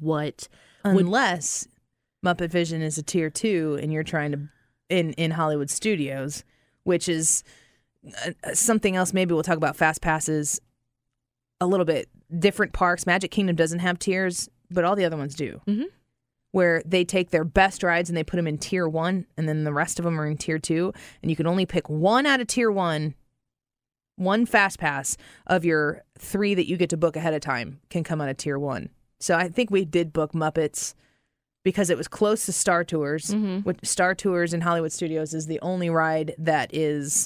Unless Muppet Vision is a tier 2 and you're trying to in Hollywood Studios, which is something else. Maybe we'll talk about fast passes a little bit. Different parks. Magic Kingdom doesn't have tiers, but all the other ones do. Where they take their best rides and they put them in tier 1, and then the rest of them are in tier 2, and you can only pick one out of tier 1. One fast pass of your 3 that you get to book ahead of time can come out of tier 1. So I think we did book Muppets because it was close to Star Tours. Which Star Tours in Hollywood Studios is the only ride that is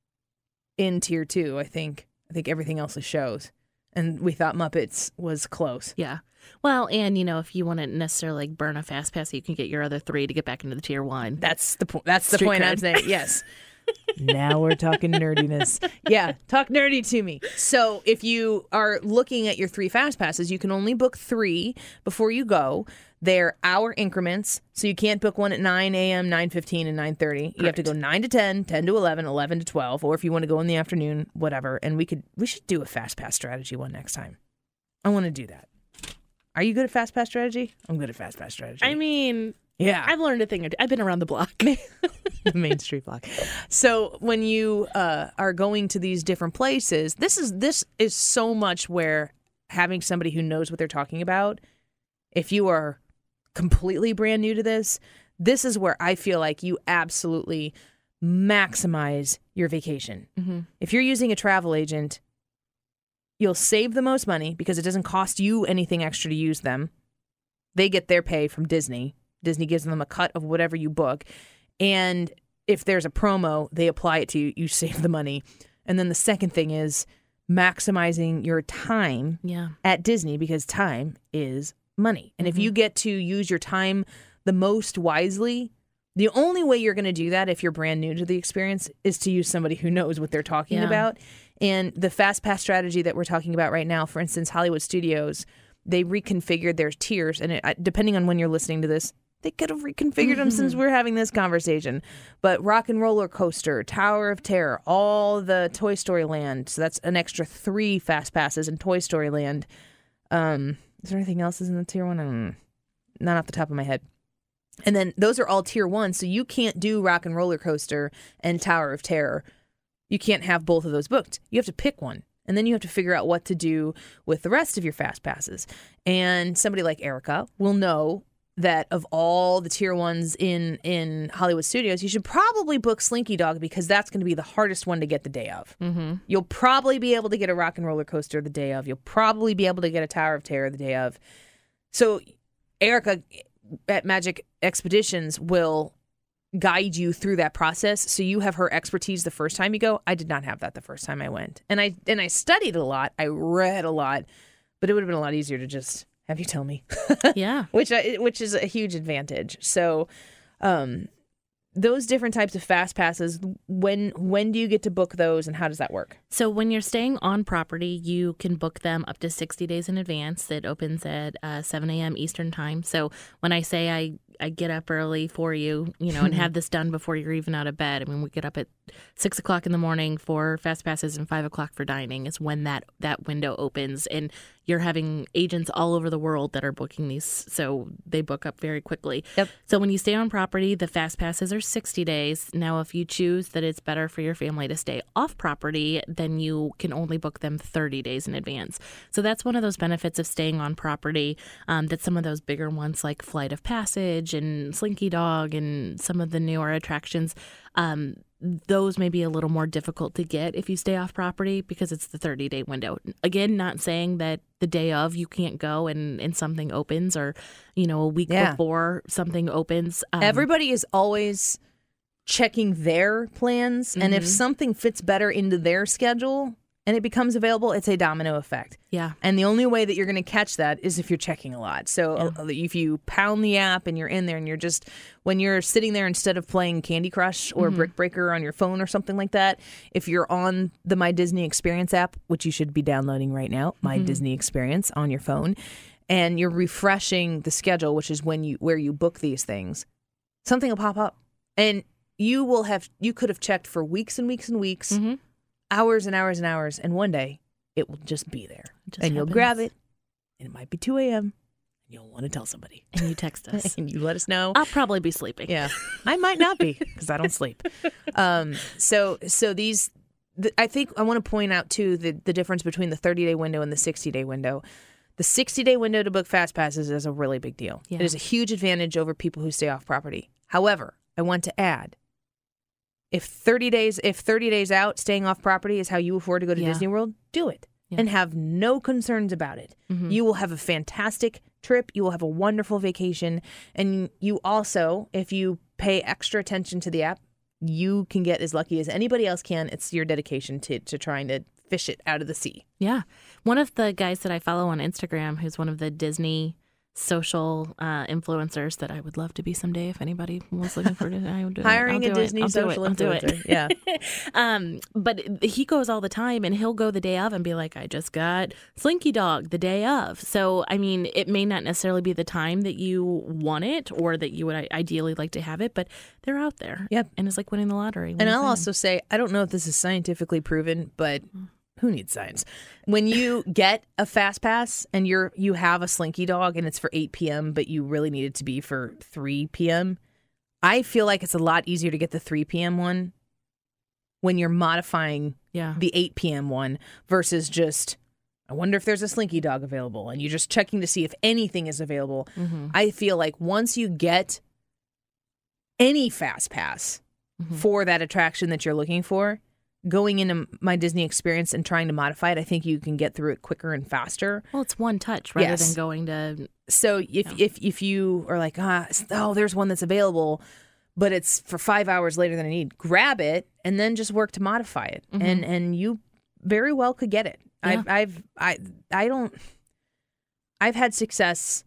in tier 2, I think. I think everything else is shows. And we thought Muppets was close. Yeah. Well, and, if you want to necessarily burn a fast pass, you can get your other 3 to get back into the tier 1. That's the point. That's the point I'm saying. Yes. Now we're talking nerdiness. Yeah, talk nerdy to me. So if you are looking at your 3 fast passes, you can only book 3 before you go. They're hour increments, so you can't book one at 9 a.m., 9:15, and 9:30. You have to go 9 to 10, 10 to 11, 11 to 12, or if you want to go in the afternoon, whatever. And we should do a fast pass strategy one next time. I want to do that. Are you good at fast pass strategy? I'm good at fast pass strategy. I mean, yeah, I've learned a thing or two. I've been around the block. The Main Street block. So when you are going to these different places, this is so much where having somebody who knows what they're talking about, if you are completely brand new to this is where I feel like you absolutely maximize your vacation. If you're using a travel agent, you'll save the most money because it doesn't cost you anything extra to use them. They get their pay from Disney. Disney gives them a cut of whatever you book. And if there's a promo, they apply it to you. You save the money. And then the second thing is maximizing your time at Disney because time is money. And if you get to use your time the most wisely, the only way you're going to do that if you're brand new to the experience is to use somebody who knows what they're talking about. And the fast pass strategy that we're talking about right now, for instance, Hollywood Studios, they reconfigured their tiers, and depending on when you're listening to this, they could have reconfigured them since we're having this conversation. But Rock and Roller Coaster, Tower of Terror, all the Toy Story Land, so that's an extra 3 fast passes in Toy Story Land. Is there anything else in the tier 1? Not off the top of my head. And then those are all tier 1, so you can't do Rock and Roller Coaster and Tower of Terror. You can't have both of those booked. You have to pick one. And then you have to figure out what to do with the rest of your fast passes. And somebody like Erica will know that of all the tier 1s in Hollywood Studios, you should probably book Slinky Dog because that's going to be the hardest one to get the day of. Mm-hmm. You'll probably be able to get a Rock and Roller Coaster the day of. You'll probably be able to get a Tower of Terror the day of. So Erica at Magic Expeditions will guide you through that process, so you have her expertise the first time you go. I did not have that the first time I went, and I studied a lot, I read a lot, but it would have been a lot easier to just have you tell me. Yeah, which is a huge advantage. So those different types of fast passes, when do you get to book those, and how does that work? So when you're staying on property, you can book them up to 60 days in advance. It opens at 7 a.m. Eastern time. So when I say I get up early for you, and have this done before you're even out of bed. I mean, we get up at 6 o'clock in the morning for fast passes and 5 o'clock for dining is when that window opens. And you're having agents all over the world that are booking these, so they book up very quickly. Yep. So when you stay on property, the fast passes are 60 days. Now, if you choose that it's better for your family to stay off property, then you can only book them 30 days in advance. So that's one of those benefits of staying on property that some of those bigger ones like Flight of Passage and Slinky Dog and some of the newer attractions, those may be a little more difficult to get if you stay off property because it's the 30-day window. Again, not saying that the day of you can't go and something opens or, a week before something opens. Everybody is always checking their plans, and if something fits better into their schedule and it becomes available, it's a domino effect. Yeah. And the only way that you're going to catch that is if you're checking a lot. So if you pound the app and you're in there and you're just, when you're sitting there instead of playing Candy Crush or Brick Breaker on your phone or something like that, if you're on the My Disney Experience app, which you should be downloading right now, My Disney Experience on your phone, and you're refreshing the schedule, which is where you book these things, something will pop up. And you could have checked for weeks and weeks and weeks, hours and hours and hours, and one day it will just be there. And you'll grab it, and it might be 2 a.m., and you'll want to tell somebody. And you text us. And you let us know. I'll probably be sleeping. Yeah. I might not be, because I don't sleep. So these, I think I want to point out, too, the difference between the 30-day window and the 60-day window. The 60-day window to book fast passes is a really big deal. Yeah. It is a huge advantage over people who stay off property. However, I want to add, if 30 days out, staying off property is how you afford to go to Disney World, do it and have no concerns about it. You will have a fantastic trip. You will have a wonderful vacation. And you also, if you pay extra attention to the app, you can get as lucky as anybody else can. It's your dedication to trying to fish it out of the sea. Yeah. One of the guys that I follow on Instagram, who's one of the Disney social influencers that I would love to be someday if anybody was looking for it. I would do hiring a Disney social influencer. Yeah. But he goes all the time, and he'll go the day of and be like, I just got Slinky Dog the day of. So, I mean, it may not necessarily be the time that you want it or that you would ideally like to have it, but they're out there. Yep. And it's like winning the lottery. And I'll also say, I don't know if this is scientifically proven, but who needs science? When you get a fast pass and you have a Slinky Dog and it's for 8 p.m., but you really need it to be for 3 p.m., I feel like it's a lot easier to get the 3 p.m. one when you're modifying the 8 p.m. one versus just, I wonder if there's a Slinky Dog available, and you're just checking to see if anything is available. I feel like once you get any fast pass for that attraction that you're looking for, going into My Disney Experience and trying to modify it, I think you can get through it quicker and faster. Well, it's one touch rather than going to... So if you are like, there's one that's available, but it's for 5 hours later than I need, grab it and then just work to modify it. And you very well could get it. Yeah. I've had success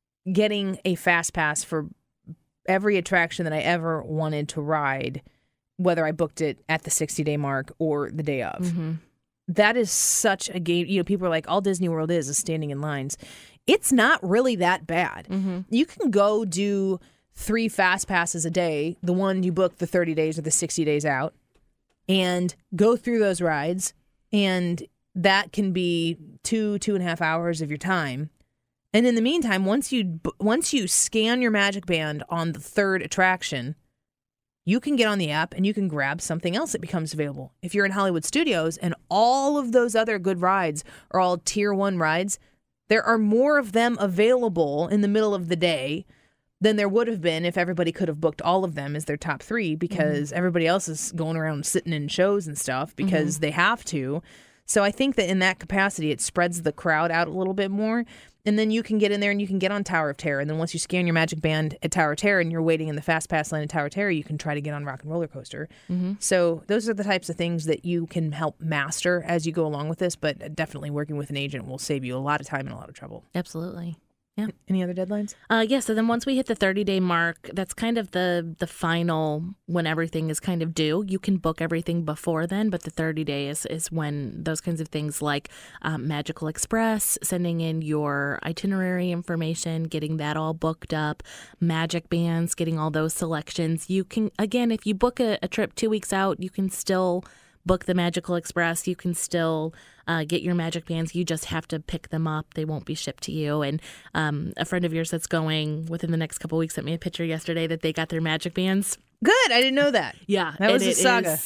getting a fast pass for every attraction that I ever wanted to ride whether I booked it at the 60-day mark or the day of. Mm-hmm. That is such a game. You know, people are like, all Disney World is standing in lines. It's not really that bad. Mm-hmm. You can go do 3 fast passes a day, the one you book the 30 days or the 60 days out, and go through those rides. And that can be 2.5 hours of your time. And in the meantime, once you scan your Magic Band on the 3rd attraction, you can get on the app and you can grab something else that becomes available. If you're in Hollywood Studios and all of those other good rides are all tier 1 rides, there are more of them available in the middle of the day than there would have been if everybody could have booked all of them as their top 3, because everybody else is going around sitting in shows and stuff because they have to. So I think that in that capacity, it spreads the crowd out a little bit more. And then you can get in there and you can get on Tower of Terror. And then once you scan your Magic Band at Tower of Terror and you're waiting in the Fast Pass line at Tower of Terror, you can try to get on Rock and Roller Coaster. So those are the types of things that you can help master as you go along with this. But definitely working with an agent will save you a lot of time and a lot of trouble. Absolutely. Yeah. Any other deadlines? Yeah. So then once we hit the 30-day mark, that's kind of the final when everything is kind of due. You can book everything before then, but the 30 days is when those kinds of things like Magical Express, sending in your itinerary information, getting that all booked up, Magic Bands, getting all those selections. You can, again, if you book a trip 2 weeks out, you can still book the Magical Express. You can still get your Magic Bands. You just have to pick them up. They won't be shipped to you. And a friend of yours that's going within the next couple of weeks sent me a picture yesterday that they got their Magic Bands. Good. I didn't know that. Yeah. That was a saga.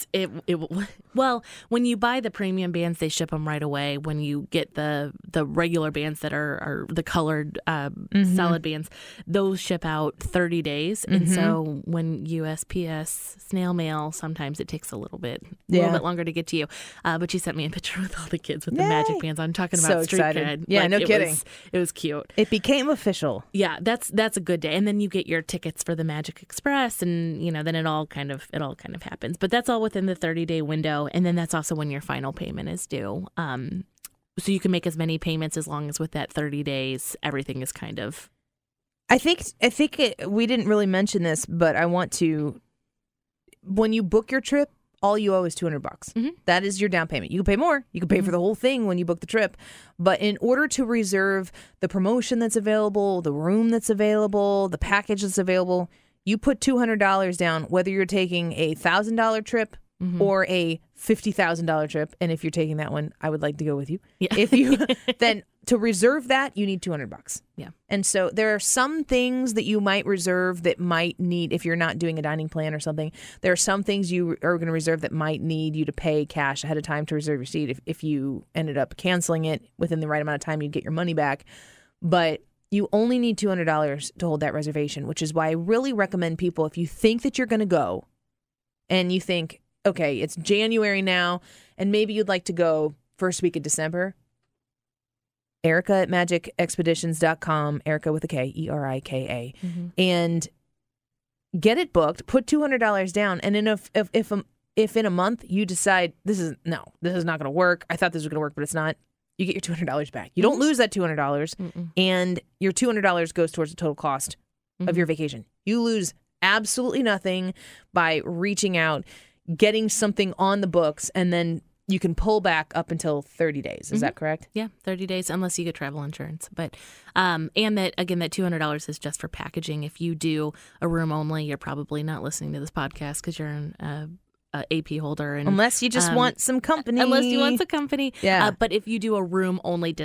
Well, when you buy the premium bands, they ship them right away. When you get the regular bands that are the colored solid bands, those ship out 30 days. And so when USPS snail mail, sometimes it takes a little bit longer to get to you. But she sent me a picture with all the kids with the Magic Bands on, talking about So street excited. cred. Yeah, no kidding. It was cute. It became official. Yeah, that's a good day. And then you get your tickets for the Magic Express, and then it all kind of happens. But that's all within the 30-day window, and then that's also when your final payment is due. So you can make as many payments as long as with that 30 days, everything is kind of. I think we didn't really mention this, but I want to. When you book your trip, all you owe is $200. That is your down payment. You can pay more. You can pay for the whole thing when you book the trip. But in order to reserve the promotion that's available, the room that's available, the package that's available, you put $200 down, whether you're taking a $1,000 trip or a $50,000 trip. And if you're taking that one, I would like to go with you. Yeah. If you then to reserve that, you need $200. Yeah. And so there are some things that you might reserve that might need, if you're not doing a dining plan or something, there are some things you are going to reserve that might need you to pay cash ahead of time to reserve your seat. If you ended up canceling it within the right amount of time, you'd get your money back. But you only need $200 to hold that reservation, which is why I really recommend people, if you think that you're going to go and you think, okay, it's January now, and maybe you'd like to go first week of December, Erica at magicexpeditions.com, Erica with a K, Erika, and get it booked, put $200 down, and then if in a month you decide, this is not going to work, I thought this was going to work, but it's not, you get your $200 back. You don't lose that $200, and your $200 goes towards the total cost of your vacation. You lose absolutely nothing by reaching out, getting something on the books, and then you can pull back up until 30 days. Is that correct? Yeah, 30 days, unless you get travel insurance. But and that $200 is just for packaging. If you do a room only, you're probably not listening to this podcast because you're an AP holder, and unless you just want some company. Unless you want some company, yeah. But if you do a room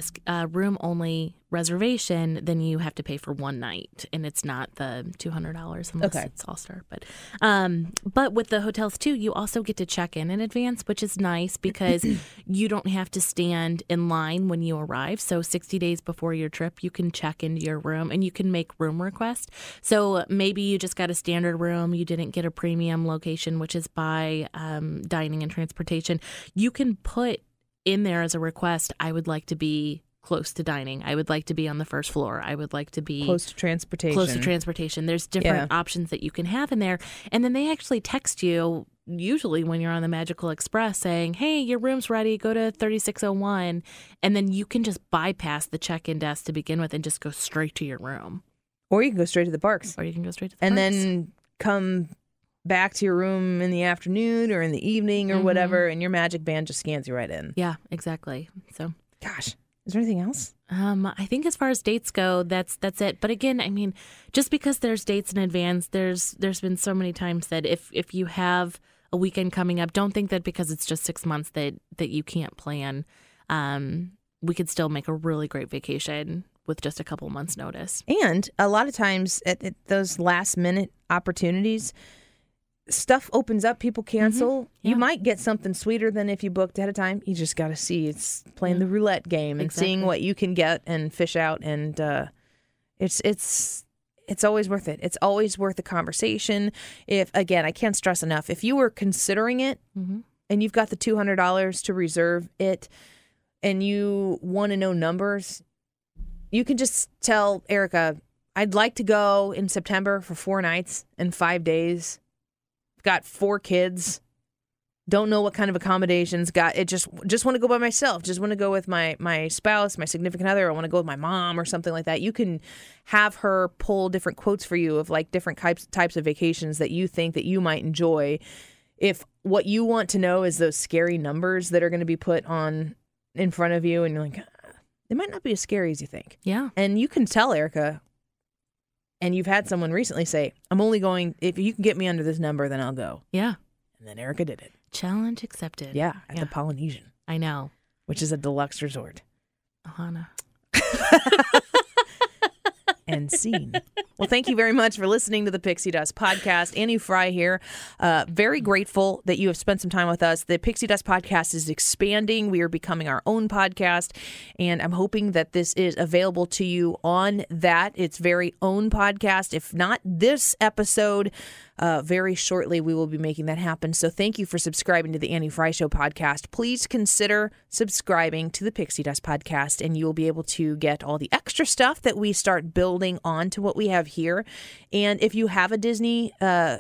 only reservation, then you have to pay for one night, and it's not the $200 unless it's All-Star. But with the hotels too, you also get to check in advance, which is nice because you don't have to stand in line when you arrive. So 60 days before your trip, you can check into your room and you can make room requests. So maybe you just got a standard room, you didn't get a premium location, which is by dining and transportation. You can put in there as a request, I would like to be close to dining. I would like to be on the first floor. I would like to be close to transportation. There's different options that you can have in there. And then they actually text you, usually when you're on the Magical Express, saying, hey, your room's ready, go to 3601. And then you can just bypass the check-in desk to begin with and just go straight to your room. Or you can go straight to the parks. And then come back to your room in the afternoon or in the evening or whatever, and your Magic Band just scans you right in. Yeah, exactly. So, gosh, is there anything else? I think as far as dates go, that's it. But again, I mean, just because there's dates in advance, there's been so many times that if you have a weekend coming up, don't think that because it's just 6 months that you can't plan. We could still make a really great vacation with just a couple months' notice. And a lot of times at those last minute opportunities, stuff opens up, people cancel. Yeah. You might get something sweeter than if you booked ahead of time. You just got to see. It's playing the roulette game and seeing what you can get and fish out. And it's always worth it. It's always worth the conversation. If, again, I can't stress enough, if you were considering it and you've got the $200 to reserve it and you want to know numbers, you can just tell Erica, I'd like to go in September for 4 nights and 5 days. Got 4 kids. Don't know what kind of accommodations. Got it. Just want to go by myself. Just want to go with my spouse, my significant other. I want to go with my mom or something like that. You can have her pull different quotes for you of like different types of vacations that you think that you might enjoy. If what you want to know is those scary numbers that are going to be put on in front of you, and you're like, they might not be as scary as you think. Yeah. And you can tell Erica. And you've had someone recently say, I'm only going, if you can get me under this number, then I'll go. Yeah. And then Erica did it. Challenge accepted. Yeah, at the Polynesian. I know. Which is a deluxe resort. Ohana. And scene. Well, thank you very much for listening to the Pixie Dust Podcast. Annie Fry here. Very grateful that you have spent some time with us. The Pixie Dust Podcast is expanding. We are becoming our own podcast, and I'm hoping that this is available to you on its very own podcast. If not this episode, very shortly we will be making that happen. So thank you for subscribing to the Annie Fry Show podcast. Please consider subscribing to the Pixie Dust Podcast, and you will be able to get all the extra stuff that we start building on to what we have here. And if you have a Disney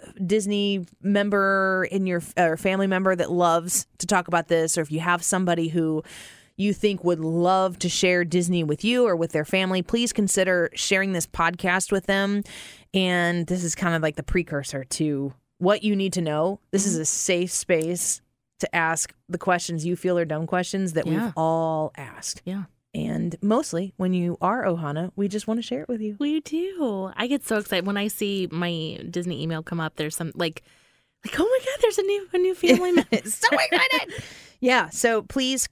member in your family member that loves to talk about this, or if you have somebody who you think would love to share Disney with you or with their family, please consider sharing this podcast with them. And this is kind of like the precursor to what you need to know. This is a safe space to ask the questions you feel are dumb questions that we've all asked. Yeah. And mostly when you are Ohana, we just want to share it with you. We do. I get so excited when I see my Disney email come up. There's some like, oh my God, there's a new family member. So excited. Yeah. So please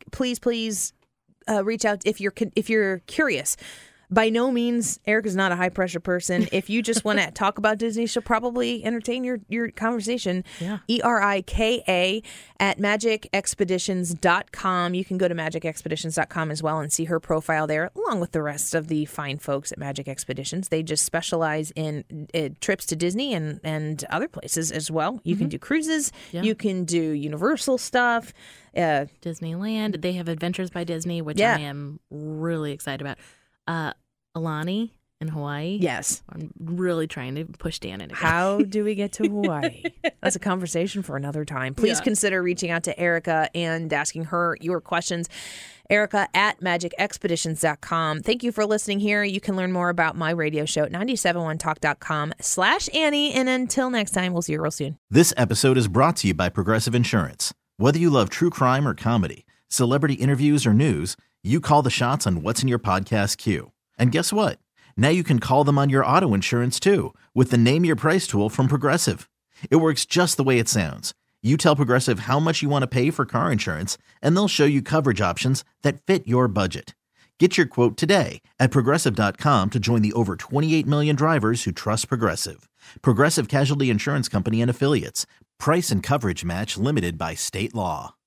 reach out if you're curious. By no means, Erica's not a high pressure person. If you just want to talk about Disney, she'll probably entertain your conversation. Yeah. ERIKA at magicexpeditions.com. You can go to magicexpeditions.com as well and see her profile there, along with the rest of the fine folks at Magic Expeditions. They just specialize in trips to Disney and other places as well. You can do cruises. Yeah. You can do Universal stuff. Disneyland. They have Adventures by Disney, which I am really excited about. Alani in Hawaii. Yes. I'm really trying to push Dan in. How do we get to Hawaii? That's a conversation for another time. Please consider reaching out to Erica and asking her your questions. Erica at magicexpeditions.com. Thank you for listening here. You can learn more about my radio show at 971talk.com/Annie. And until next time, we'll see you real soon. This episode is brought to you by Progressive Insurance. Whether you love true crime or comedy, celebrity interviews or news, you call the shots on what's in your podcast queue. And guess what? Now you can call them on your auto insurance too with the Name Your Price tool from Progressive. It works just the way it sounds. You tell Progressive how much you want to pay for car insurance, and they'll show you coverage options that fit your budget. Get your quote today at Progressive.com to join the over 28 million drivers who trust Progressive. Progressive Casualty Insurance Company and Affiliates. Price and coverage match limited by state law.